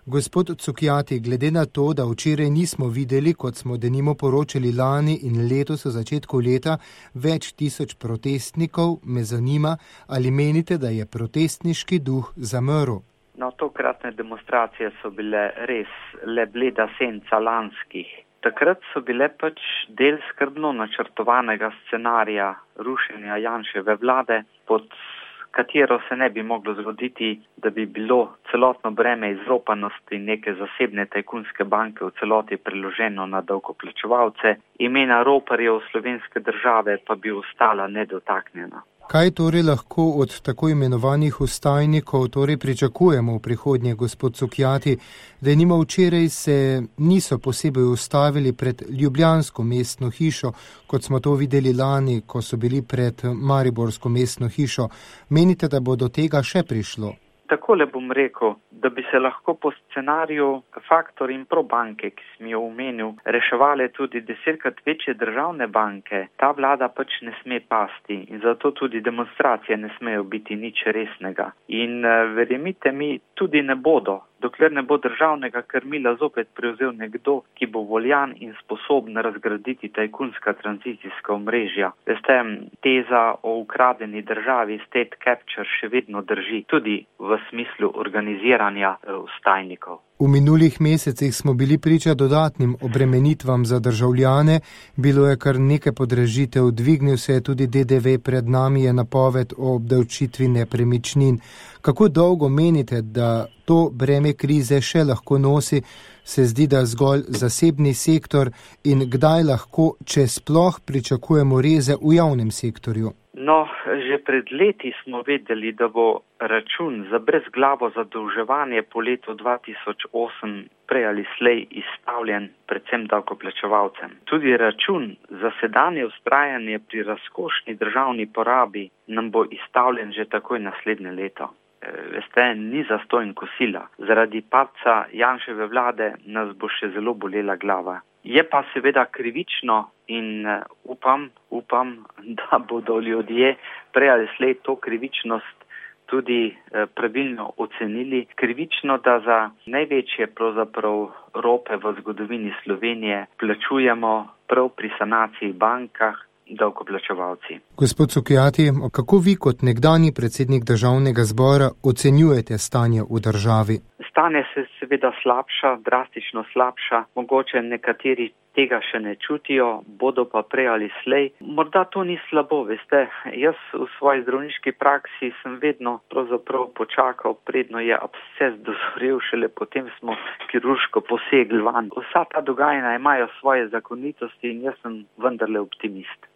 Gospod Cukjati, glede na to, da včeraj nismo videli, kot smo denimo poročali lani in letos v začetku leta, več tisoč protestnikov, me zanima, ali menite, da je protestniški duh zamrl? No, tokratne demonstracije so bile res le bleda senca lanskih. Takrat so bile pač del skrbno načrtovanega scenarija rušenja Janševe vlade, pod katero se ne bi moglo zgoditi, da bi bilo celotno breme izropanosti neke zasebne tajkunske banke v celoti preloženo na davkoplačevalce, imena roparjev slovenske države pa bi ostala nedotaknjena. Kaj torej lahko od tako imenovanih vstajnikov pričakujemo v prihodnje, gospod Cukjati? Denimo včeraj se niso posebej ustavili pred ljubljansko mestno hišo, kot smo to videli lani, ko so bili pred mariborsko mestno hišo. Menite, da bo do tega še prišlo? Takole bom rekel, da bi se lahko po scenariju Faktor in Probanke, ki sem jo omenil, reševale tudi 10-krat večje državne banke. Ta vlada pač ne sme pasti in zato tudi demonstracije ne smejo biti nič resnega. In verjemite mi, tudi ne bodo, dokler ne bo državnega krmila zopet prevzel nekdo, ki bo voljan in sposoben razgraditi tajkunska tranzicijska omrežja. Veste, teza o ukradeni državi state capture še vedno drži, tudi v smislu organiziranja vstajnikov. V minulih mesecih smo bili priča dodatnim obremenitvam za državljane, bilo je kar nekaj podražitev, dvignil se je tudi DDV, pred nami je napoved o obdavčitvi nepremičnin. Kako dolgo menite, da to breme krize še lahko nosi, se zdi, da zgolj zasebni sektor, in kdaj lahko, če sploh, pričakujemo reze v javnem sektorju? No, že pred leti smo vedeli, da bo račun za brezglavo zadolževanje po letu 2008 prej ali slej izstavljen predvsem davkoplačevalcem. Tudi račun za sedanje vztrajanje pri razkošni državni porabi nam bo izstavljen že takoj naslednje leto. Veste, ni zastonj kosila. Zaradi padca Janševe vlade nas bo še zelo bolela glava. Je pa seveda krivično in upam, da bodo ljudje prej ali slej to krivičnost tudi pravilno ocenili. Krivično, da za največje pravzaprav rope v zgodovini Slovenije plačujemo prav pri sanaciji bankah davkoplačevalci. Gospod Cukjati, kako vi kot nekdanji predsednik Državnega zbora ocenjujete stanje v državi? Stanje se seveda slabša, drastično slabša. Mogoče nekateri tega še ne čutijo, bodo pa prej ali slej. Morda to ni slabo, veste. Jaz v svoji zdravniški praksi sem vedno pravzaprav počakal, predno je absces dozorel, šele potem smo kirurško posegli vanj. Vsa ta dogajanja imajo svoje zakonitosti in jaz sem vendarle optimist.